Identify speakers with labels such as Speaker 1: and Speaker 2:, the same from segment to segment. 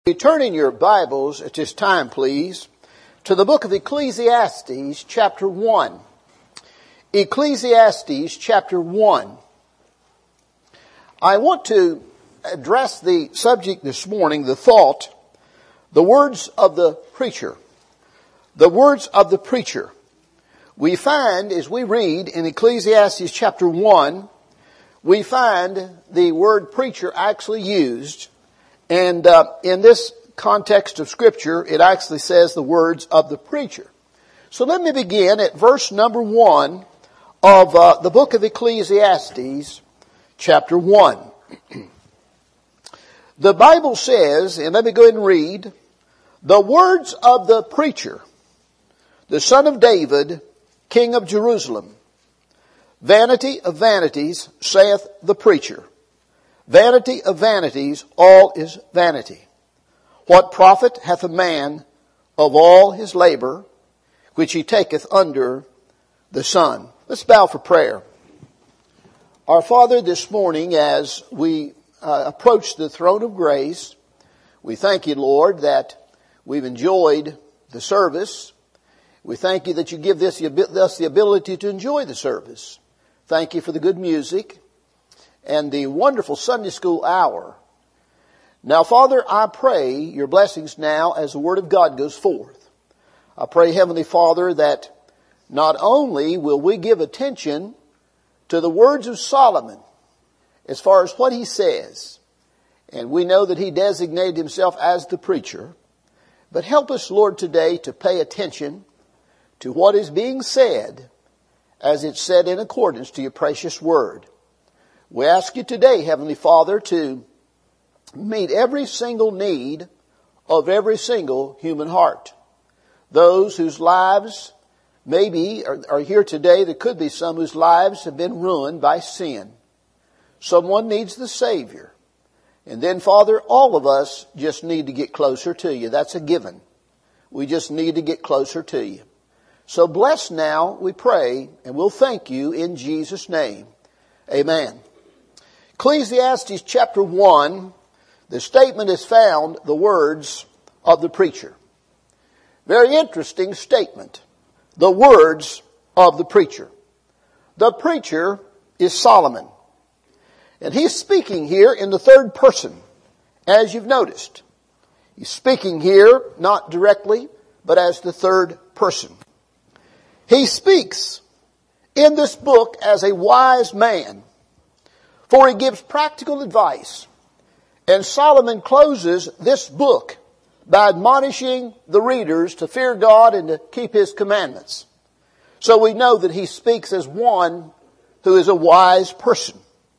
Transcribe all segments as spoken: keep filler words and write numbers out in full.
Speaker 1: You turn in your Bibles at this time, please, to the book of Ecclesiastes, chapter one. Ecclesiastes, chapter one. I want to address the subject this morning, the thought, the words of the preacher. The words of the preacher. We find, as we read in Ecclesiastes, chapter one, we find the word preacher actually used. And uh, in this context of Scripture, it actually says the words of the preacher. So let me begin at verse number one of uh, the book of Ecclesiastes, chapter one. The Bible says, and let me go ahead and read, the words of the preacher, the son of David, king of Jerusalem. Vanity of vanities, saith the preacher. Vanity of vanities, all is vanity. What profit hath a man of all his labor, which he taketh under the sun? Let's bow for prayer. Our Father, this morning, as we uh, approach the throne of grace, we thank you, Lord, that we've enjoyed the service. We thank you that you give this, us the ability to enjoy the service. Thank you for the good music and the wonderful Sunday school hour. Now, Father, I pray your blessings now as the Word of God goes forth. I pray, Heavenly Father, that not only will we give attention to the words of Solomon as far as what he says, and we know that he designated himself as the preacher, but help us, Lord, today to pay attention to what is being said as it's said in accordance to your precious Word. We ask you today, Heavenly Father, to meet every single need of every single human heart. Those whose lives maybe are, are here today, there could be some whose lives have been ruined by sin. Someone needs the Savior. And then, Father, all of us just need to get closer to you. That's a given. We just need to get closer to you. So bless now, we pray, and we'll thank you in Jesus' name. Amen. Ecclesiastes chapter one, the statement is found, the words of the preacher. Very interesting statement. The words of the preacher. The preacher is Solomon. And he's speaking here in the third person, as you've noticed. He's speaking here, not directly, but as the third person. He speaks in this book as a wise man, for he gives practical advice. And Solomon closes this book by admonishing the readers to fear God and to keep His commandments. So we know that he speaks as one who is a wise person.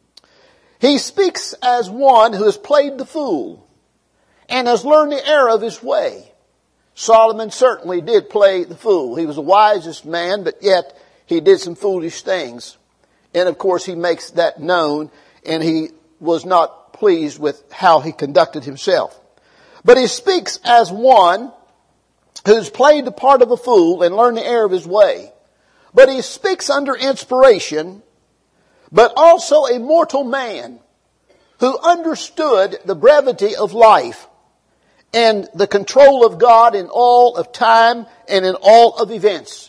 Speaker 1: He speaks as one who has played the fool and has learned the error of his way. Solomon certainly did play the fool. He was the wisest man, but yet he did some foolish things. And of course he makes that known, and he was not pleased with how he conducted himself. But he speaks as one who's played the part of a fool and learned the error of his way. But he speaks under inspiration, but also a mortal man who understood the brevity of life and the control of God in all of time and in all of events.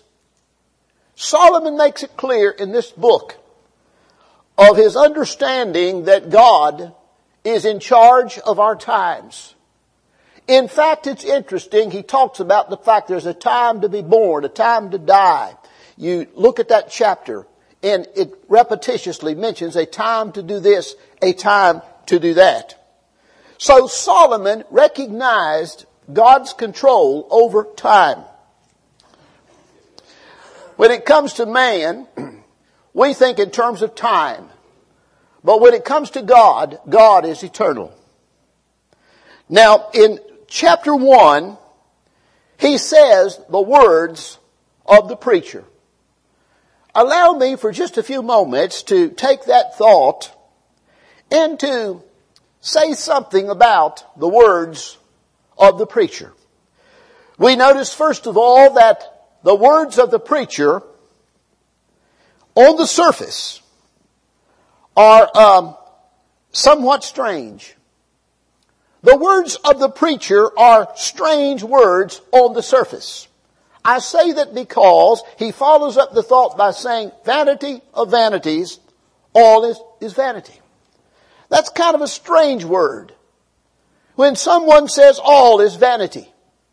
Speaker 1: Solomon makes it clear in this book of his understanding that God is in charge of our times. In fact, it's interesting, he talks about the fact there's a time to be born, a time to die. You look at that chapter, and it repetitiously mentions a time to do this, a time to do that. So Solomon recognized God's control over time. When it comes to man, we think in terms of time. But when it comes to God, God is eternal. Now, in chapter one, he says the words of the preacher. Allow me for just a few moments to take that thought and to say something about the words of the preacher. We notice first of all that the words of the preacher on the surface are um, somewhat strange. The words of the preacher are strange words on the surface. I say that because he follows up the thought by saying, vanity of vanities, all is, is vanity. That's kind of a strange word. When someone says all is vanity.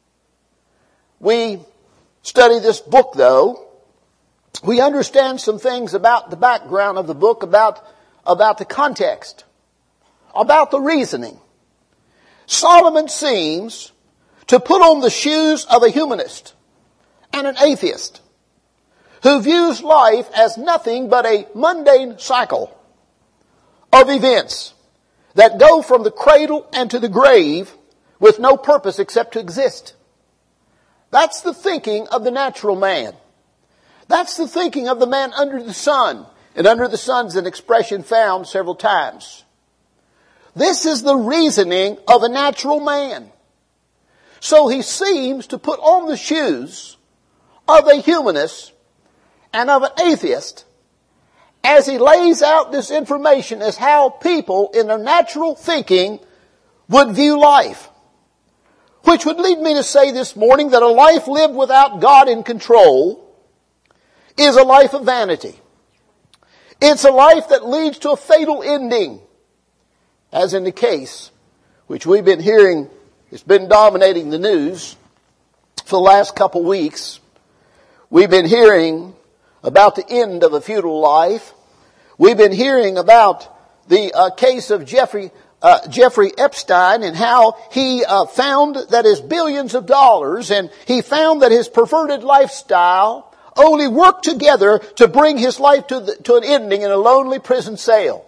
Speaker 1: We study this book though. We understand some things about the background of the book, about, about the context, about the reasoning. Solomon seems to put on the shoes of a humanist and an atheist who views life as nothing but a mundane cycle of events that go from the cradle and to the grave with no purpose except to exist. That's the thinking of the natural man. That's the thinking of the man under the sun. And under the sun is an expression found several times. This is the reasoning of a natural man. So he seems to put on the shoes of a humanist and of an atheist as he lays out this information as how people in their natural thinking would view life. Which would lead me to say this morning that a life lived without God in control is a life of vanity. It's a life that leads to a fatal ending. As in the case which we've been hearing, it's been dominating the news for the last couple weeks. We've been hearing about the end of a futile life. We've been hearing about the uh, case of Jeffrey uh, Jeffrey Epstein and how he uh, found that his billions of dollars and he found that his perverted lifestyle only worked together to bring his life to, the, to an ending in a lonely prison cell.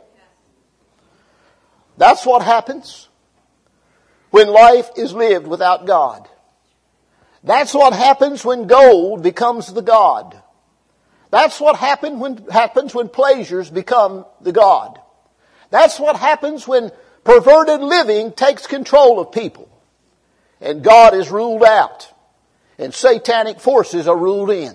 Speaker 1: That's what happens when life is lived without God. That's what happens when gold becomes the God. That's what happen when, happens when pleasures become the God. That's what happens when perverted living takes control of people. And God is ruled out. And satanic forces are ruled in.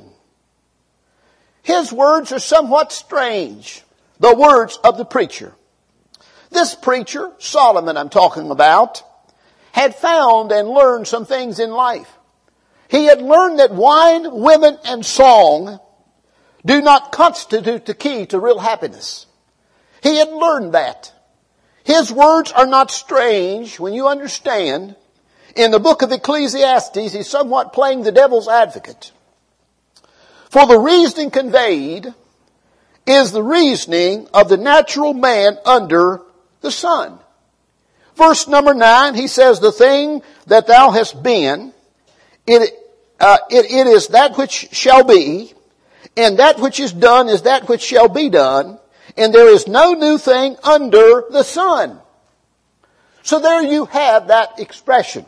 Speaker 1: His words are somewhat strange. The words of the preacher. This preacher, Solomon I'm talking about, had found and learned some things in life. He had learned that wine, women, and song do not constitute the key to real happiness. He had learned that. His words are not strange when you understand. In the book of Ecclesiastes, he's somewhat playing the devil's advocate. For the reasoning conveyed is the reasoning of the natural man under the sun. Verse number nine, he says, the thing that thou hast been, it, uh, it, it is that which shall be, and that which is done is that which shall be done, and there is no new thing under the sun. So there you have that expression.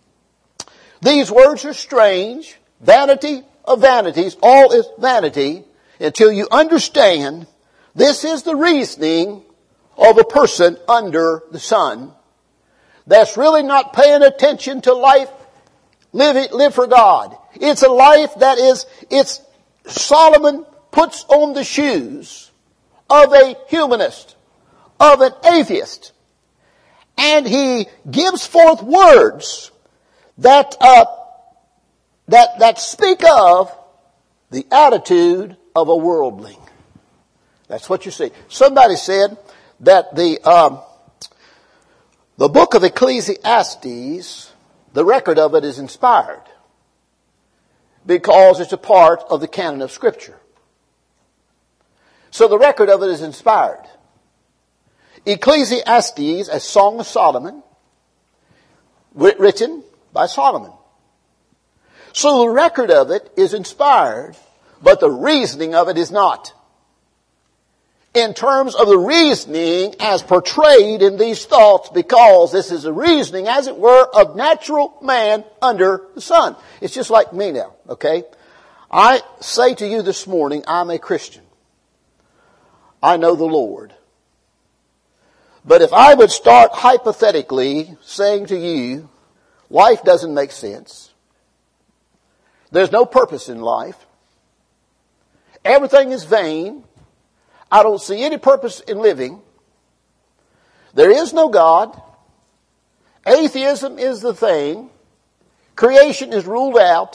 Speaker 1: These words are strange. Vanity of vanities, all is vanity, until you understand this is the reasoning of a person under the sun that's really not paying attention to life, live it, live for God. It's a life that is, it's, Solomon puts on the shoes of a humanist, of an atheist, and he gives forth words that, uh, that, that speak of the attitude of a worldling. That's what you see. Somebody said that the, um, the book of Ecclesiastes, the record of it is inspired because it's a part of the canon of Scripture. So the record of it is inspired. Ecclesiastes, a Song of Solomon, written by Solomon. So the record of it is inspired, but the reasoning of it is not. In terms of the reasoning as portrayed in these thoughts, because this is a reasoning, as it were, of natural man under the sun. It's just like me now, okay? I say to you this morning, I'm a Christian. I know the Lord. But if I would start hypothetically saying to you, life doesn't make sense. There's no purpose in life. Everything is vain. I don't see any purpose in living. There is no God. Atheism is the thing. Creation is ruled out.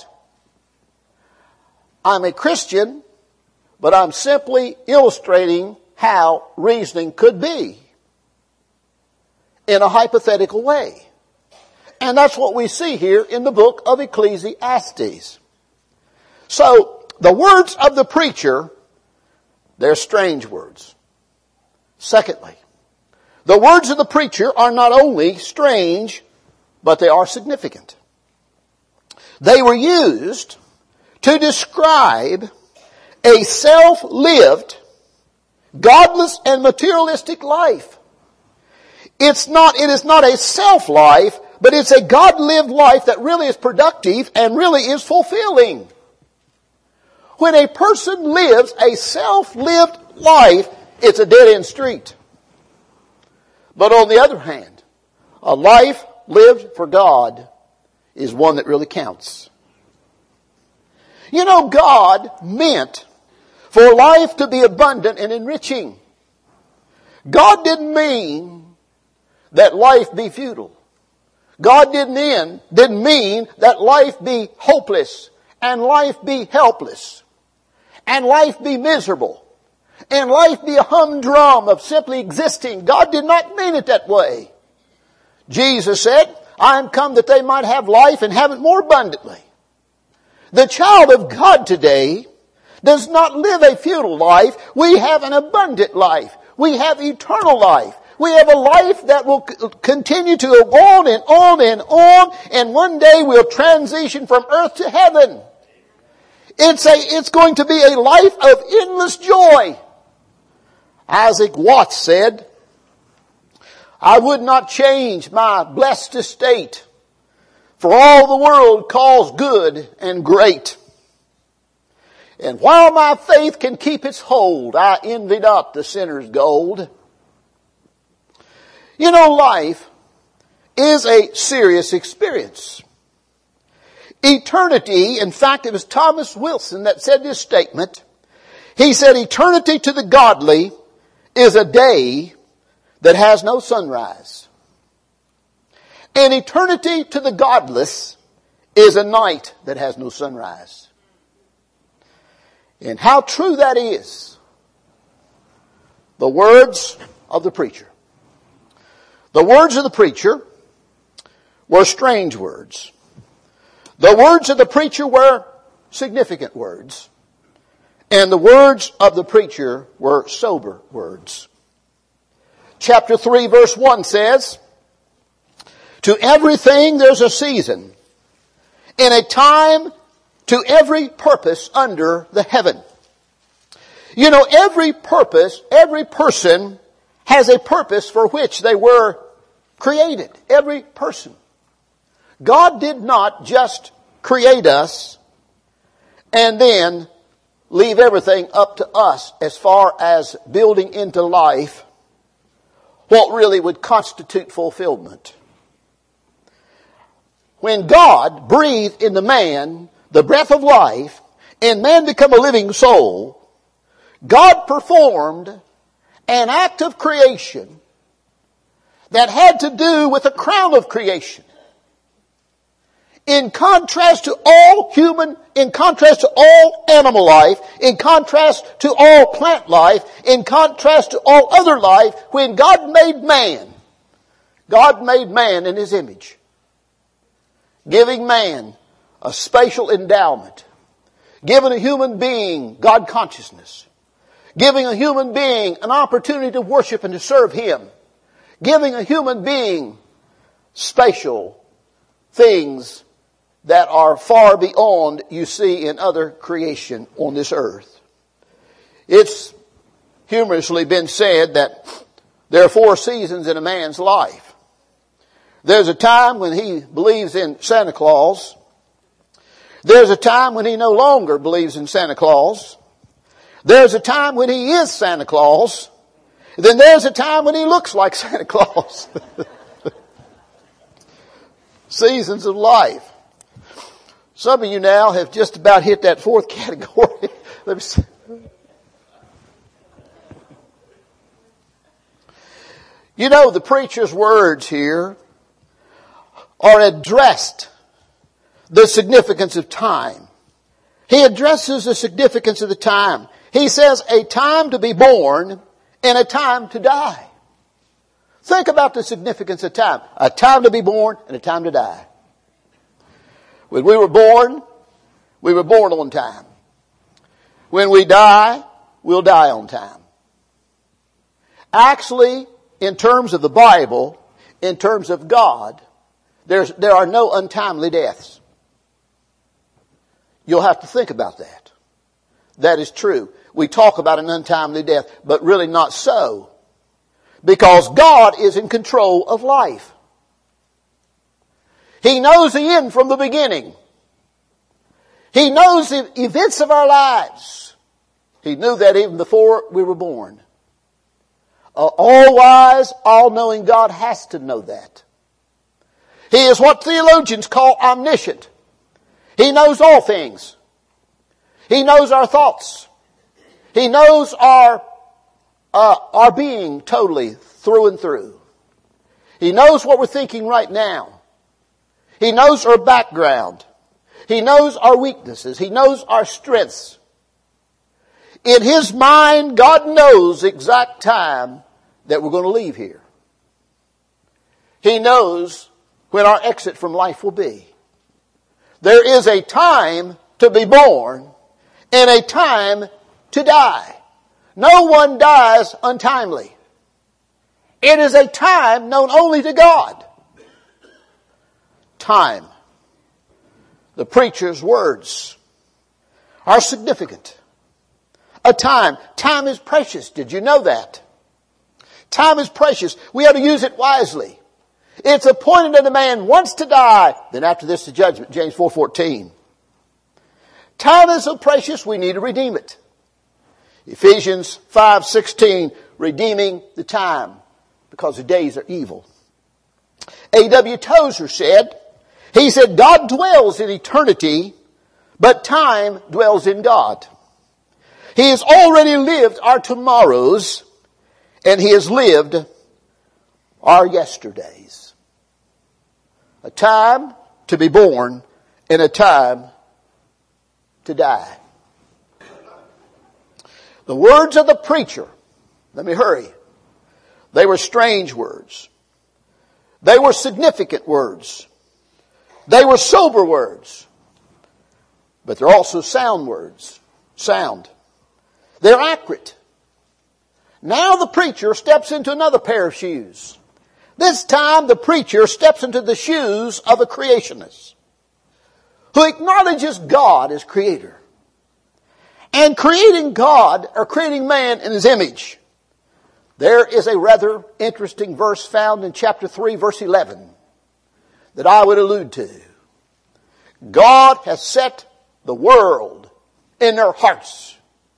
Speaker 1: I'm a Christian, but I'm simply illustrating how reasoning could be in a hypothetical way. And that's what we see here in the book of Ecclesiastes. So, the words of the preacher, they're strange words. Secondly, the words of the preacher are not only strange, but they are significant. They were used to describe a self-lived, godless and materialistic life. It's not, it is not a self-life, but it's a God-lived life that really is productive and really is fulfilling. When a person lives a self-lived life, it's a dead-end street. But on the other hand, a life lived for God is one that really counts. You know, God meant for life to be abundant and enriching. God didn't mean that life be futile. God didn't end, didn't mean that life be hopeless and life be helpless and life be miserable and life be a humdrum of simply existing. God did not mean it that way. Jesus said, I am come that they might have life and have it more abundantly. The child of God today does not live a futile life. We have an abundant life. We have eternal life. We have a life that will continue to go on and on and on, and one day we'll transition from earth to heaven. It's a, it's going to be a life of endless joy. Isaac Watts said, I would not change my blessed estate, for all the world calls good and great. And while my faith can keep its hold, I envy not the sinner's gold. You know, life is a serious experience. Eternity, in fact, it was Thomas Wilson that said this statement. He said, eternity to the godly is a day that has no sunrise. And eternity to the godless is a night that has no sunrise. And how true that is. The words of the preacher. The words of the preacher were strange words. The words of the preacher were significant words. And the words of the preacher were sober words. Chapter three verse one says, to everything there's a season, and a time to every purpose under the heaven. You know, every purpose, every person has a purpose for which they were created. Every person. God did not just create us and then leave everything up to us as far as building into life what really would constitute fulfillment. When God breathed into man the breath of life and man became a living soul, God performed an act of creation that had to do with the crown of creation. In contrast to all human, in contrast to all animal life, in contrast to all plant life, in contrast to all other life, when God made man, God made man in His image, giving man a spatial endowment, giving a human being God consciousness, giving a human being an opportunity to worship and to serve Him, giving a human being spatial things that are far beyond you see in other creation on this earth. It's humorously been said that there are four seasons in a man's life. There's a time when he believes in Santa Claus. There's a time when he no longer believes in Santa Claus. There's a time when he is Santa Claus. Then there's a time when he looks like Santa Claus. Seasons of life. Some of you now have just about hit that fourth category. Let me see. You know, the preacher's words here or addressed the significance of time. He addresses the significance of the time. He says a time to be born and a time to die. Think about the significance of time. A time to be born and a time to die. When we were born, we were born on time. When we die, we'll die on time. Actually, in terms of the Bible, in terms of God, there's, there are no untimely deaths. You'll have to think about that. That is true. We talk about an untimely death, but really not so. Because God is in control of life. He knows the end from the beginning. He knows the events of our lives. He knew that even before we were born. Uh, all-wise, all-knowing God has to know that. He is what theologians call omniscient. He knows all things. He knows our thoughts. He knows our, uh, our being totally through and through. He knows what we're thinking right now. He knows our background. He knows our weaknesses. He knows our strengths. In His mind, God knows the exact time that we're going to leave here. He knows when our exit from life will be. There is a time to be born and a time to die. No one dies untimely. It is a time known only to God. Time. The preacher's words are significant. A time. Time is precious. Did you know that? Time is precious. We have to use it wisely. It's appointed unto man once to die, then after this the judgment. James four fourteen. Time is so precious, we need to redeem it. Ephesians five sixteen, redeeming the time, because the days are evil. A W Tozer said, he said, God dwells in eternity, but time dwells in God. He has already lived our tomorrows, and He has lived our yesterdays. A time to be born and a time to die. The words of the preacher, let me hurry, they were strange words. They were significant words. They were sober words. But they're also sound words. Sound. They're accurate. Now the preacher steps into another pair of shoes. This time the preacher steps into the shoes of a creationist who acknowledges God as creator. And creating God, or creating man in His image. There is a rather interesting verse found in chapter three, verse eleven, that I would allude to. God has set the world in their hearts.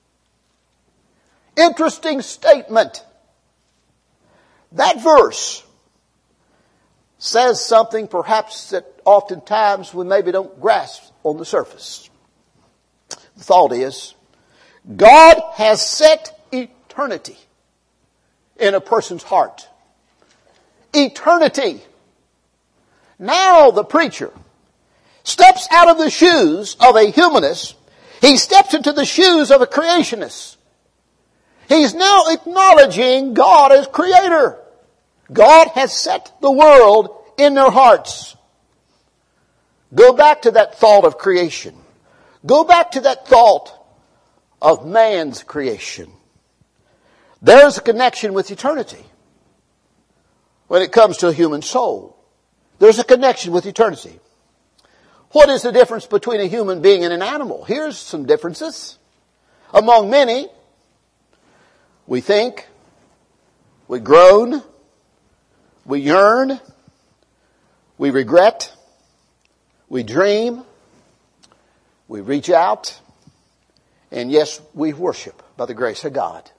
Speaker 1: Interesting statement. That verse says something perhaps that oftentimes we maybe don't grasp on the surface. The thought is, God has set eternity in a person's heart. Eternity. Now the preacher steps out of the shoes of a humanist. He steps into the shoes of a creationist. He's now acknowledging God as creator. God has set the world in their hearts. Go back to that thought of creation. Go back to that thought of man's creation. There's a connection with eternity. When it comes to a human soul, there's a connection with eternity. What is the difference between a human being and an animal? Here's some differences. Among many, we think, we groan, we yearn, we regret, we dream, we reach out, and yes, we worship by the grace of God.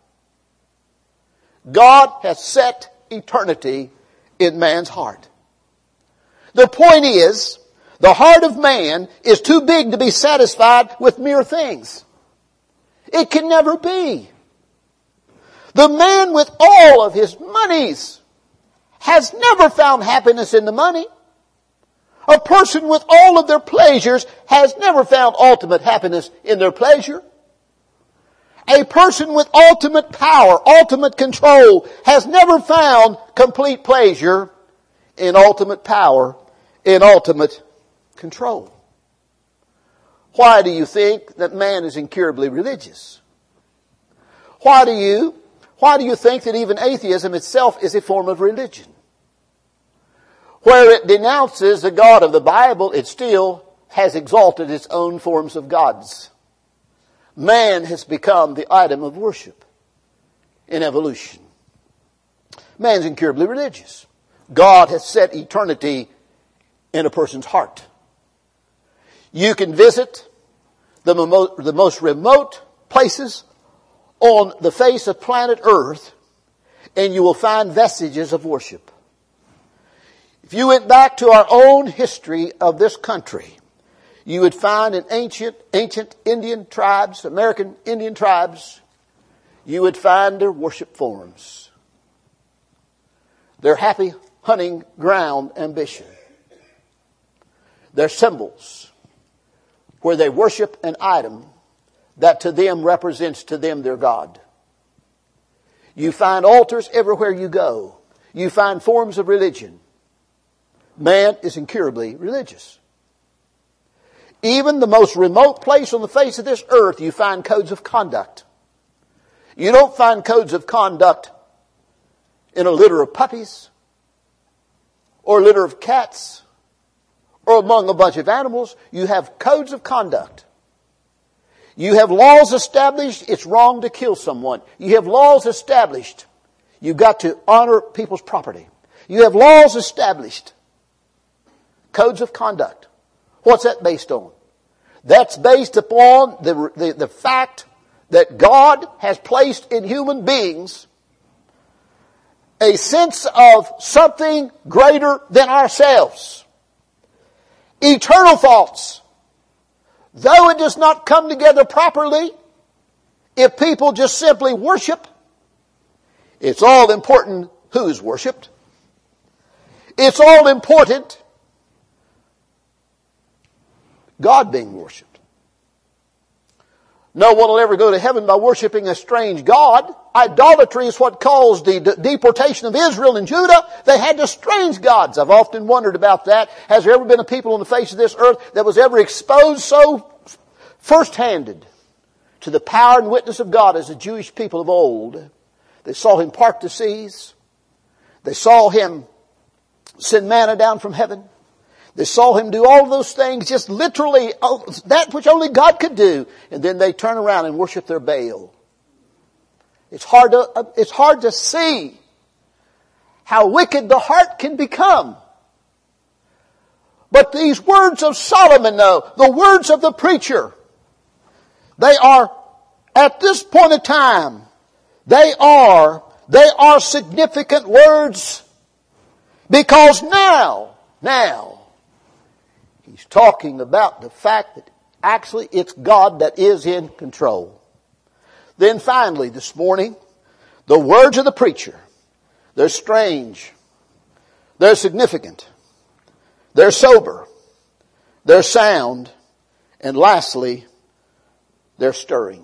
Speaker 1: God has set eternity in man's heart. The point is, the heart of man is too big to be satisfied with mere things. It can never be. The man with all of his monies has never found happiness in the money. A person with all of their pleasures has never found ultimate happiness in their pleasure. A person with ultimate power, ultimate control, has never found complete pleasure in ultimate power, in ultimate control. Why do you think that man is incurably religious? Why do you, why do you think that even atheism itself is a form of religion? Where it denounces the God of the Bible, it still has exalted its own forms of gods. Man has become the item of worship in evolution. Man's incurably religious. God has set eternity in a person's heart. You can visit the, mo- the most remote places on the face of planet Earth, and you will find vestiges of worship. If you went back to our own history of this country, you would find in ancient, ancient Indian tribes, American Indian tribes, you would find their worship forms. Their happy hunting ground ambition. Their symbols, where they worship an item that to them represents to them their God. You find altars everywhere you go. You find forms of religion. Man is incurably religious. Even the most remote place on the face of this earth, you find codes of conduct. You don't find codes of conduct in a litter of puppies or a litter of cats or among a bunch of animals. You have codes of conduct. You have laws established. It's wrong to kill someone. You have laws established. You've got to honor people's property. You have laws established. Codes of conduct. What's that based on? That's based upon the, the, the fact that God has placed in human beings a sense of something greater than ourselves. Eternal thoughts. Though it does not come together properly, if people just simply worship, it's all important who is worshipped. It's all important God being worshipped. No one will ever go to heaven by worshiping a strange God. Idolatry is what caused the de- deportation of Israel and Judah. They had the strange gods. I've often wondered about that. Has there ever been a people on the face of this earth that was ever exposed so first-handed to the power and witness of God as the Jewish people of old? They saw Him part the seas. They saw Him send manna down from heaven. They saw Him do all of those things, just literally that which only God could do. And then they turn around and worship their Baal. It's hard to, it's hard to see how wicked the heart can become. But these words of Solomon, though, the words of the preacher, they are, at this point in time, they are, they are significant words. Because now, now, he's talking about the fact that actually it's God that is in control. Then finally this morning, the words of the preacher, they're strange, they're significant, they're sober, they're sound, and lastly, they're stirring.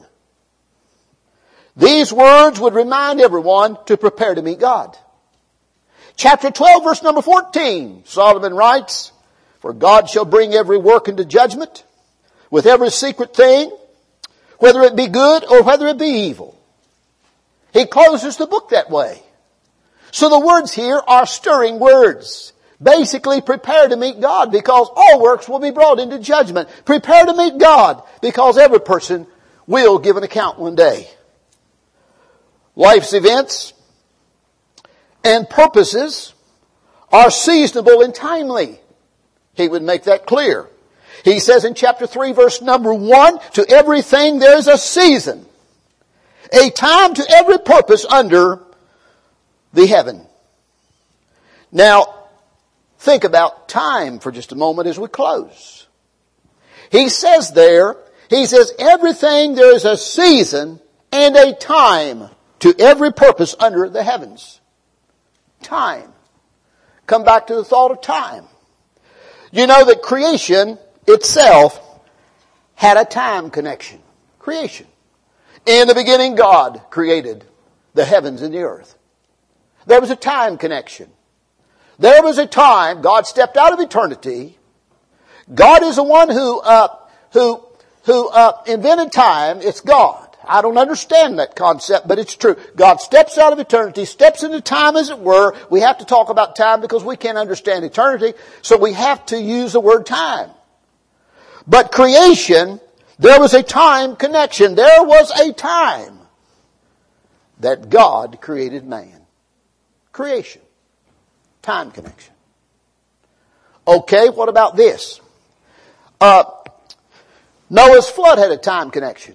Speaker 1: These words would remind everyone to prepare to meet God. Chapter twelve, verse number fourteen, Solomon writes, "For God shall bring every work into judgment with every secret thing, whether it be good or whether it be evil." He closes the book that way. So the words here are stirring words. Basically, prepare to meet God because all works will be brought into judgment. Prepare to meet God because every person will give an account one day. Life's events and purposes are seasonable and timely. He would make that clear. He says in chapter three, verse number one, "To everything there is a season, a time to every purpose under the heaven." Now, think about time for just a moment as we close. He says there, he says, everything there is a season and a time to every purpose under the heavens. Time. Come back to the thought of time. You know that creation itself had a time connection. Creation. In the beginning, God created the heavens and the earth. There was a time connection. There was a time God stepped out of eternity. God is the one who uh, who who uh, invented time. It's God. I don't understand that concept, but it's true. God steps out of eternity, steps into time as it were. We have to talk about time because we can't understand eternity, so we have to use the word time. But creation, there was a time connection. There was a time that God created man. Creation. Time connection. Okay, what about this? Uh, Noah's flood had a time connection.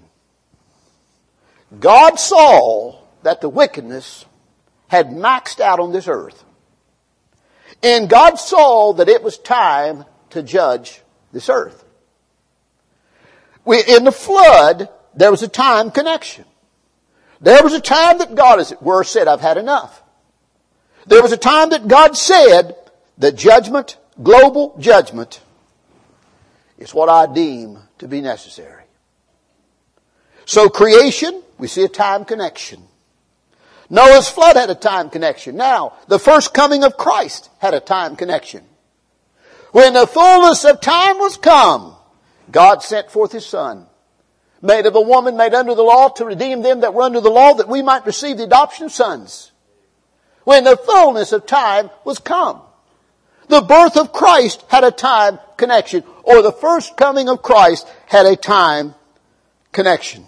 Speaker 1: God saw that the wickedness had maxed out on this earth. And God saw that it was time to judge this earth. We, in the flood, there was a time connection. There was a time that God, as it were, said, I've had enough. There was a time that God said that judgment, global judgment, is what I deem to be necessary. So creation, we see a time connection. Noah's flood had a time connection. Now, the first coming of Christ had a time connection. When the fullness of time was come, God sent forth His Son, made of a woman, made under the law, to redeem them that were under the law, that we might receive the adoption of sons. When the fullness of time was come. The birth of Christ had a time connection, or the first coming of Christ had a time connection.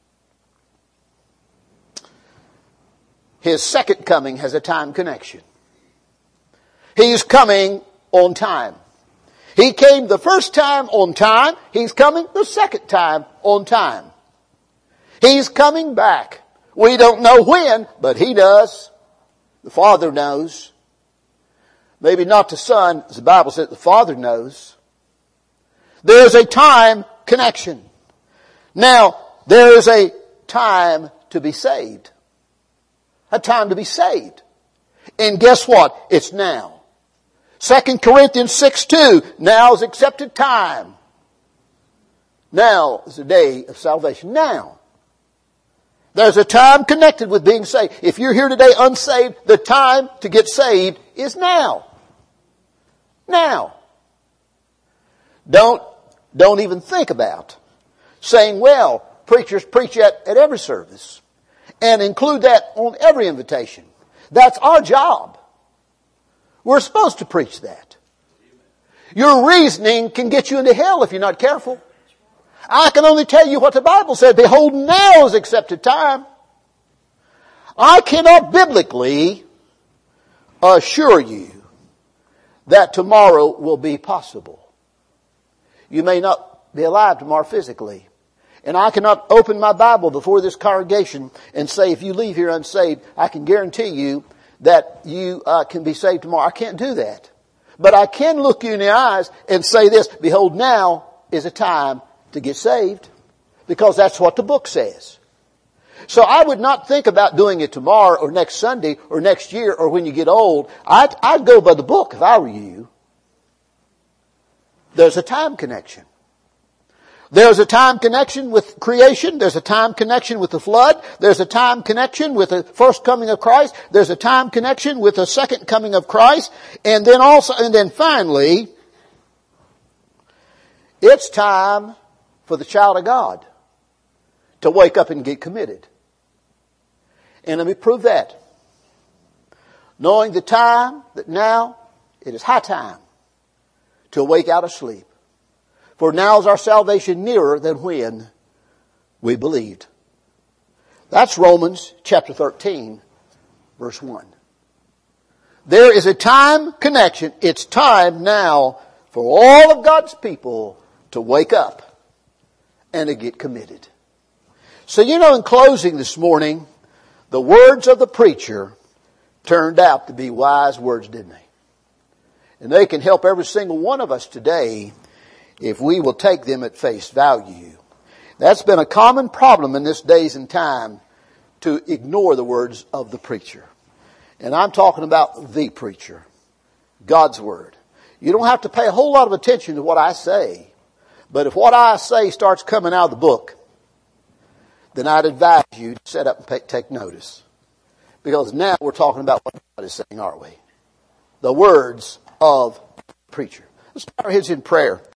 Speaker 1: His second coming has a time connection. He's coming on time. He came the first time on time. He's coming the second time on time. He's coming back. We don't know when, but He does. The Father knows. Maybe not the Son, as the Bible says, the Father knows. There's a time connection. Now, there is a time to be saved. A time to be saved. And guess what? It's now. Second Corinthians six two, now is accepted time. Now is the day of salvation. Now. There's a time connected with being saved. If you're here today unsaved, the time to get saved is now. Now. Don't, don't even think about saying, well, preachers preach at, at every service. And include that on every invitation. That's our job. We're supposed to preach that. Your reasoning can get you into hell if you're not careful. I can only tell you what the Bible said. Behold, now is accepted time. I cannot biblically assure you that tomorrow will be possible. You may not be alive tomorrow physically. And I cannot open my Bible before this congregation and say, if you leave here unsaved, I can guarantee you that you uh, can be saved tomorrow. I can't do that. But I can look you in the eyes and say this, behold, now is a time to get saved. Because that's what the book says. So I would not think about doing it tomorrow or next Sunday or next year or when you get old. I'd, I'd go by the book if I were you. There's a time connection. There's a time connection with creation. There's a time connection with the flood. There's a time connection with the first coming of Christ. There's a time connection with the second coming of Christ. And then also, and then finally, it's time for the child of God to wake up and get committed. And let me prove that. Knowing the time that now it is high time to awake out of sleep. For now is our salvation nearer than when we believed. That's Romans chapter thirteen, verse one. There is a time connection. It's time now for all of God's people to wake up and to get committed. So you know, in closing this morning, the words of the preacher turned out to be wise words, didn't they? And they can help every single one of us today if we will take them at face value. That's been a common problem in this days and time, to ignore the words of the preacher. And I'm talking about the preacher, God's Word. You don't have to pay a whole lot of attention to what I say. But if what I say starts coming out of the book, then I'd advise you to set up and pay, take notice. Because now we're talking about what God is saying, aren't we? The words of the preacher. Let's bow our heads in prayer.